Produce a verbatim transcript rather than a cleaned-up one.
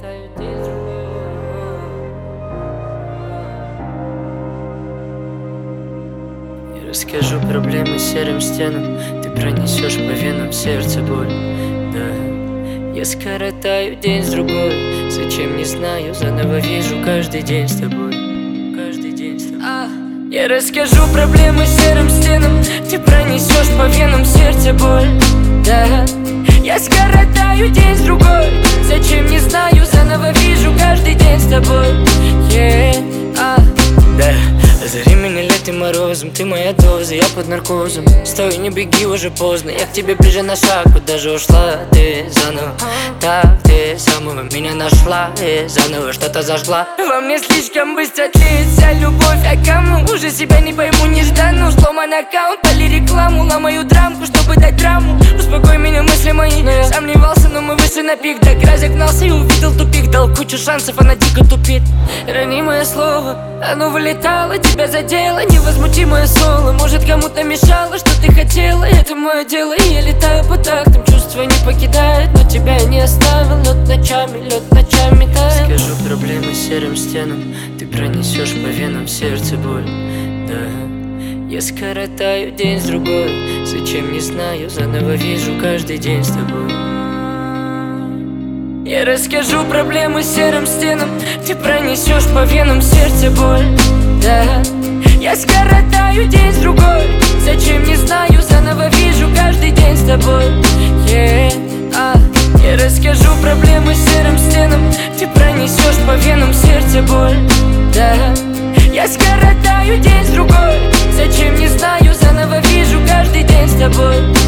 коротаю день с другой. Я расскажу проблемы серым стенам, ты пронесешь по венам сердце боль. Да, я скоротаю день с другой. Зачем, не знаю, заново вижу каждый день с тобой. Каждый день с тобой. А, я расскажу проблемы серым стенам, ты пронесешь по венам сердце боль. Да, я скоротаю день с другой. Зачем, не знаю, заново вижу каждый день с тобой. Yeah, а, да. Озари меня летом морозом, ты моя доза, я под наркозом. Стой, не беги, уже поздно, я к тебе ближе на шаг. Куда же ушла ты заново? Так ты самого меня нашла и заново что-то зажгла. Во мне слишком быстро тлеет вся любовь, а кому? Уже себя не пойму нежданно. Сломан аккаунт, пали рекламу, ломаю драмку, чтобы дать драму. Успокой меня, мысли мои, но я сомневался, но мы вышли на пик. Так разогнался и увидел тупик, дал кучу шансов, она дико тупит. Ранимое слово, оно вылетало, тебя задело, невозмутимое соло. Может, кому-то мешало, что ты хотела, это мое дело. И я летаю по тактам, чувства не покидает, но тебя я не оставил. Лед ночами, лед ночами тает. Скажу проблемы серым стенам, ты пронесешь по венам сердце боль. Да, я скоротаю день с другой. Зачем, не знаю, заново вижу каждый день с тобой. Я расскажу проблемы серым стенам, ты пронесешь по венам сердце боль. Да, я скоротаю день с другой. Зачем, не знаю, заново вижу каждый день с тобой. Yeah, а, я расскажу проблемы серым стенам, ты пронесешь по венам сердце боль. Да, я скоротаю день с другой. Зачем, не знаю, заново вижу каждый день с тобой.